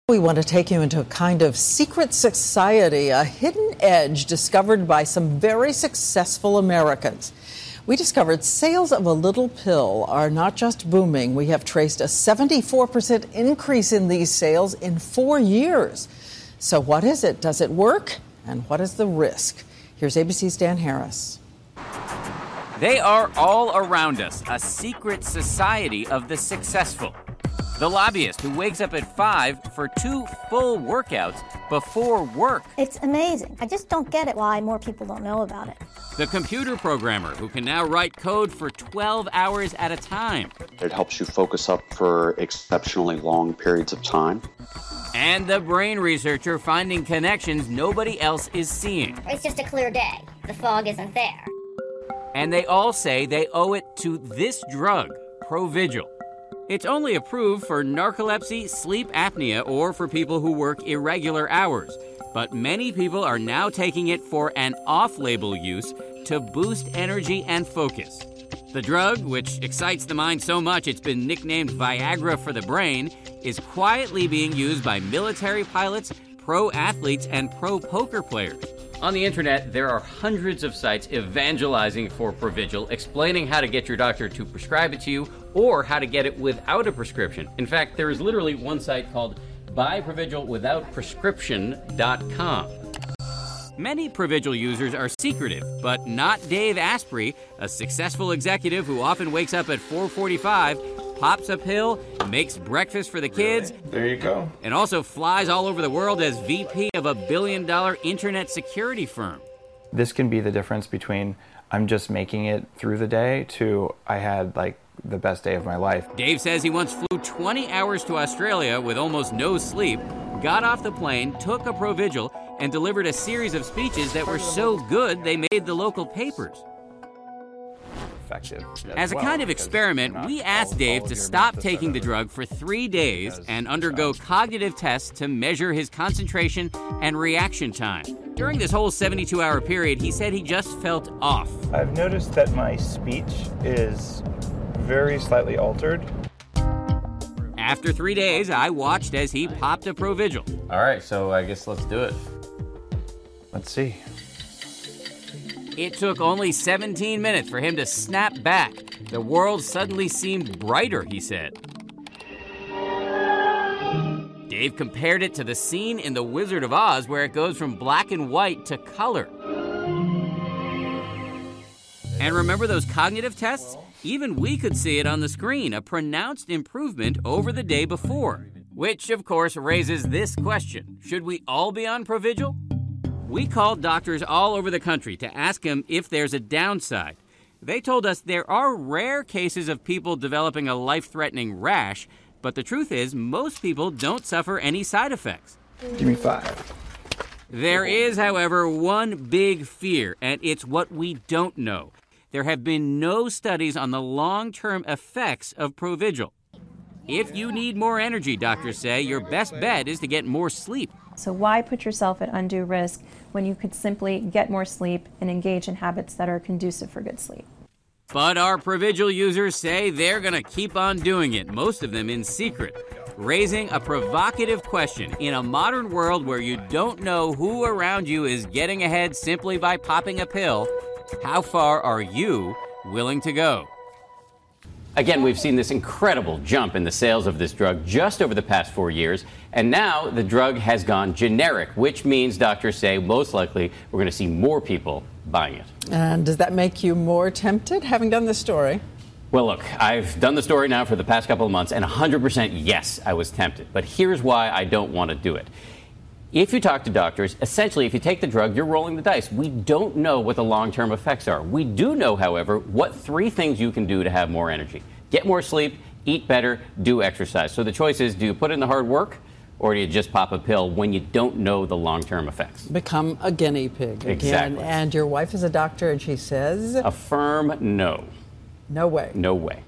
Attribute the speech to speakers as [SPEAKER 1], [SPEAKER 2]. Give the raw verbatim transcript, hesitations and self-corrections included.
[SPEAKER 1] We want to take you into a kind of secret society, a hidden edge discovered by some very successful Americans. We discovered sales of a little pill are not just booming. We have traced a seventy-four percent increase in these sales in four years. So what is it? Does it work? And what is the risk? Here's A B C's Dan Harris.
[SPEAKER 2] They are all around us, a secret society of the successful. The lobbyist who wakes up at five for two full workouts before work.
[SPEAKER 3] It's amazing. I just don't get it why more people don't know about it.
[SPEAKER 2] The computer programmer who can now write code for twelve hours at a time.
[SPEAKER 4] It helps you focus up for exceptionally long periods of time.
[SPEAKER 2] And the brain researcher finding connections nobody else is seeing.
[SPEAKER 5] It's just a clear day. The fog isn't there.
[SPEAKER 2] And they all say they owe it to this drug, Provigil. It's only approved for narcolepsy, sleep apnea, or for people who work irregular hours. But many people are now taking it for an off-label use to boost energy and focus. The drug, which excites the mind so much it's been nicknamed Viagra for the brain, is quietly being used by military pilots, pro athletes, and pro poker players. On the internet, there are hundreds of sites evangelizing for Provigil, explaining how to get your doctor to prescribe it to you or how to get it without a prescription. In fact, there is literally one site called buy provigil without prescription dot com. Many Provigil users are secretive, but not Dave Asprey, a successful executive who often wakes up at four forty-five, pops a pill, makes breakfast for the kids.
[SPEAKER 6] There you go.
[SPEAKER 2] And also flies all over the world as V P of a billion dollar internet security firm.
[SPEAKER 6] This can be the difference between I'm just making it through the day to I had like the best day of my life.
[SPEAKER 2] Dave says he once flew twenty hours to Australia with almost no sleep, got off the plane, took a Provigil, and delivered a series of speeches that were so good they made the local papers.
[SPEAKER 6] Effective.
[SPEAKER 2] As a kind of experiment, we asked Dave to stop taking the drug for three days and undergo cognitive tests to measure his concentration and reaction time. During this whole seventy-two hour period, he said he just felt off.
[SPEAKER 6] I've noticed that my speech is very slightly altered.
[SPEAKER 2] After three days, I watched as he popped a Provigil.
[SPEAKER 7] All right, so I guess let's do it.
[SPEAKER 6] Let's see.
[SPEAKER 2] It took only seventeen minutes for him to snap back. The world suddenly seemed brighter, he said. Dave compared it to the scene in The Wizard of Oz where it goes from black and white to color. And remember those cognitive tests? Even we could see it on the screen, a pronounced improvement over the day before. Which, of course, raises this question. Should we all be on Provigil? We called doctors all over the country to ask them if there's a downside. They told us there are rare cases of people developing a life-threatening rash, but the truth is most people don't suffer any side effects.
[SPEAKER 6] Give me five.
[SPEAKER 2] There is, however, one big fear, and it's what we don't know. There have been no studies on the long-term effects of Provigil. If you need more energy, doctors say, your best bet is to get more sleep.
[SPEAKER 8] So why put yourself at undue risk when you could simply get more sleep and engage in habits that are conducive for good sleep?
[SPEAKER 2] But our Provigil users say they're going to keep on doing it, most of them in secret, raising a provocative question. In a modern world where you don't know who around you is getting ahead simply by popping a pill, how far are you willing to go?
[SPEAKER 7] Again, we've seen this incredible jump in the sales of this drug just over the past four years, and now the drug has gone generic, which means doctors say most likely we're going to see more people buying it.
[SPEAKER 1] And does that make you more tempted, having done this story?
[SPEAKER 7] Well, look, I've done the story now for the past couple of months, and one hundred percent yes, I was tempted. But here's why I don't want to do it. If you talk to doctors, essentially, if you take the drug, you're rolling the dice. We don't know what the long-term effects are. We do know, however, what three things you can do to have more energy. Get more sleep, eat better, do exercise. So the choice is, do you put in the hard work, or do you just pop a pill when you don't know the long-term effects?
[SPEAKER 1] Become a guinea pig again.
[SPEAKER 7] Exactly.
[SPEAKER 1] And your wife is a doctor, and she says?
[SPEAKER 7] A firm no.
[SPEAKER 1] No way.
[SPEAKER 7] No way.